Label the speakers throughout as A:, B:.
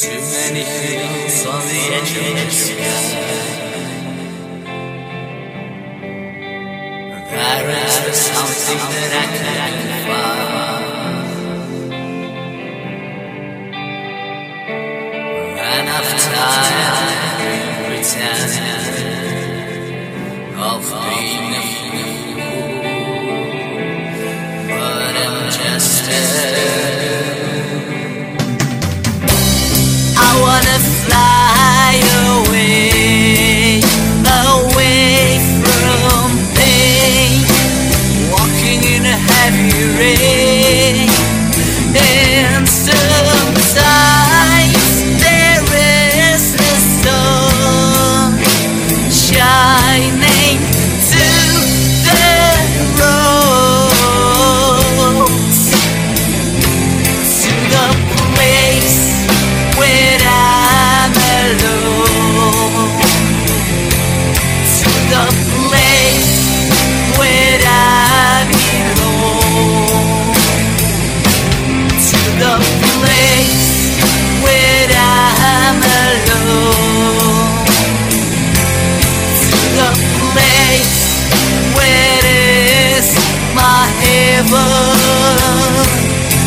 A: Too many fields on the edge of the sky. There is something that I can't find. And I've tired pretending of being a fool, but I'm just I wanna fly away, away from pain, walking in a heavy rain. And sometimes there is the sun shining to the roads, to the place where I'm alone, to the place where I belong, to the place where I'm alone, to the place where is my heaven.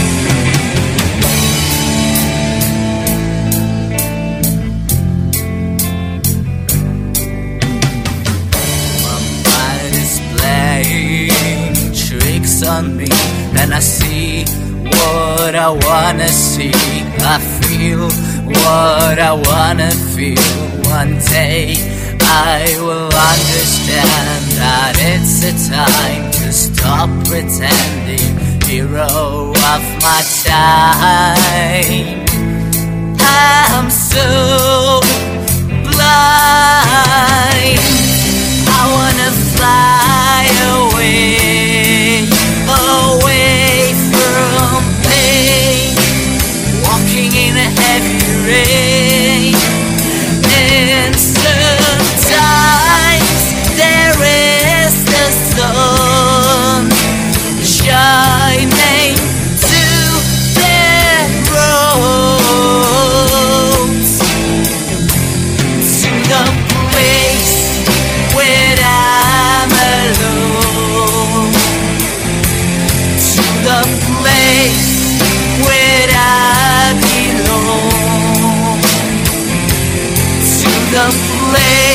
A: On me, and I see what I wanna see. I feel what I wanna feel. One day I will understand that it's a time to stop pretending, hero of my time. I'm so blind. I wanna fly away, away from pain, walking in a heavy rain. And sometimes there is the sun shining to the roads, to the place where I'm alone, the place where I belong, to the place